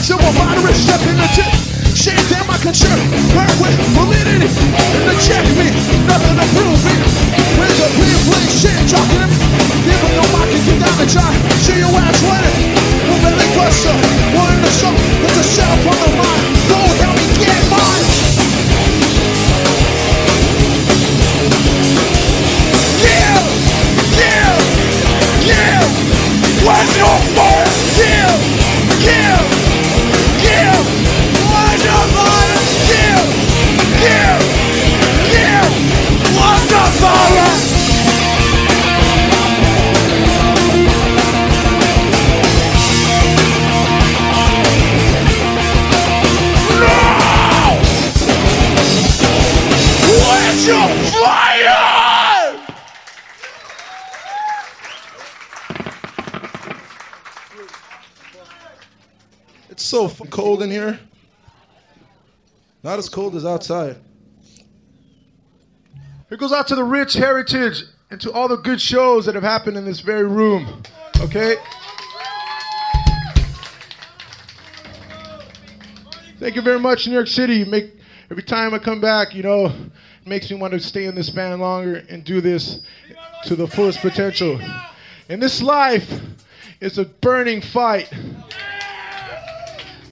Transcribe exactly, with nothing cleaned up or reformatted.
Civil moderate step in the tip. Shame down my concern. Burn with validity. And to check me. Nothing to prove me. Where's the real play shit? Talking to me. Even though I can get down and try. See your ass winning. No belly buster. One in the soul. Put yourself on the mind. Don't help me get mine. Yeah! Yeah! Yeah! Where's your fire? Yeah! Yeah! Yeah! Where's your fire? Yeah! Yeah! Yeah! Where's your fire? No! Where's your fire? It's so f- cold in here. Not as cold as outside. Here goes out to the rich heritage and to all the good shows that have happened in this very room. Okay? Thank you very much, New York City. You make every time I come back, you know, it makes me want to stay in this band longer and do this to the fullest potential. And this life is a burning fight.